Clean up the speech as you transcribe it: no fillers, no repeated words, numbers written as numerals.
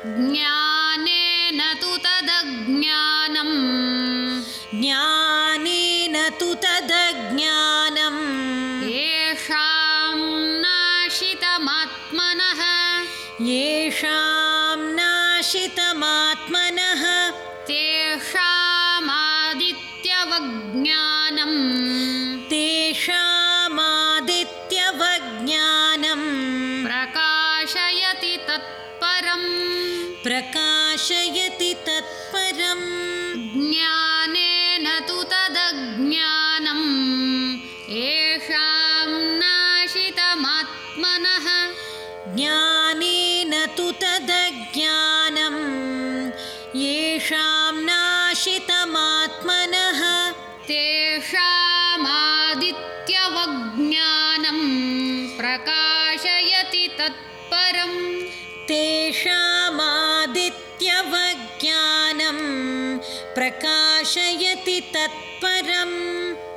ज्ञानेन तु तदज्ञानं ज्ञानेन तु तदज्ञानं येषां नाशितमात्मनः येषां नाशितमात्मनः तेषामादित्यवज्ञानं तेषामादित्यवज्ञानं प्रकाशयति तत्परम् प्रकाशयति तत्परम् ज्ञानेन तु तदज्ञानं येषां नाशितमात्मनः ज्ञानेन तु तदज्ञानं येषां नाशितमात्मनः तेषामादित्यवज्ञानं प्रकाशयति तत्परम् तेषामादित्यवज्ञानं प्रकाशयति तत्परम्